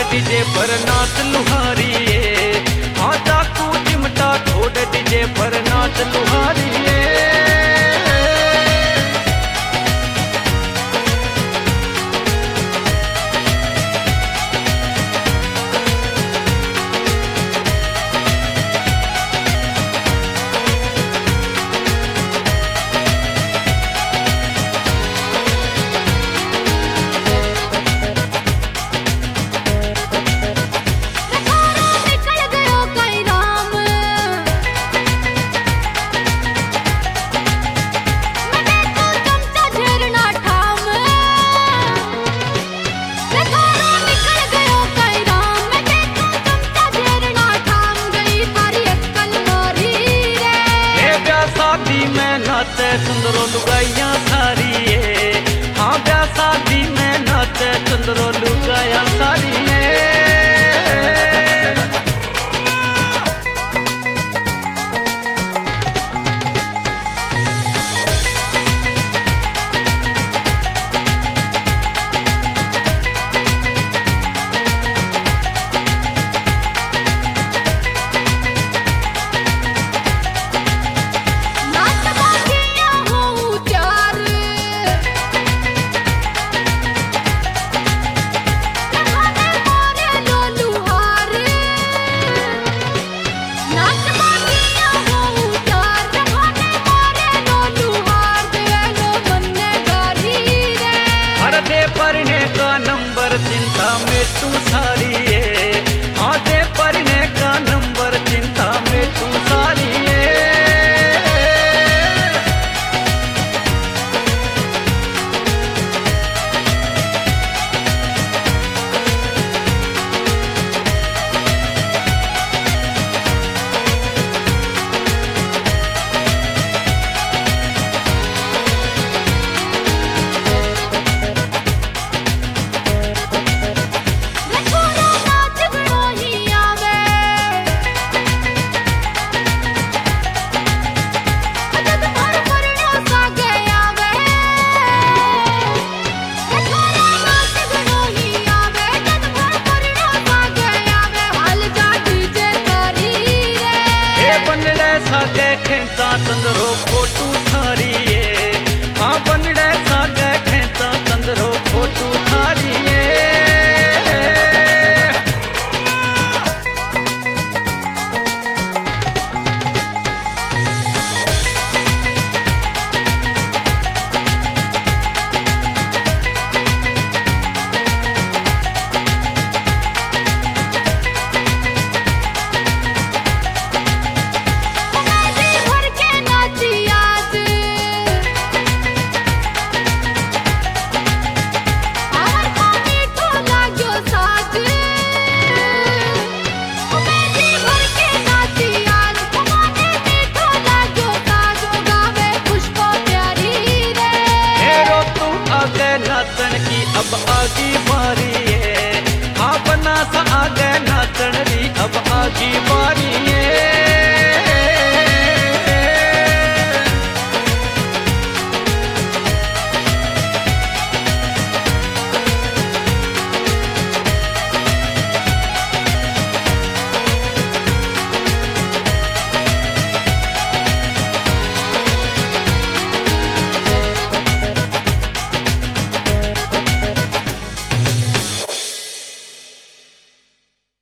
DJ पर नाच लुहारी हाँ चाकू चिमटा छोड़ डीजे पर नाच लुहारी नाचे सुंदरो लुगाइया सारी हाँ ब्याह शादी में नाचे सुंदरो लुगाइया सारी पढ़ने का नंबर चिंता में तू सारी हाँ दे पढ़ने का नंबर चिंता में तू सारी चंद्रो फोटू थारी हाँ बनड़े सागे खेता चंद्रो फोटू थारी नाचन की अब आगी बारी हाँ बना सा आगे नाचन री अब आगी बारी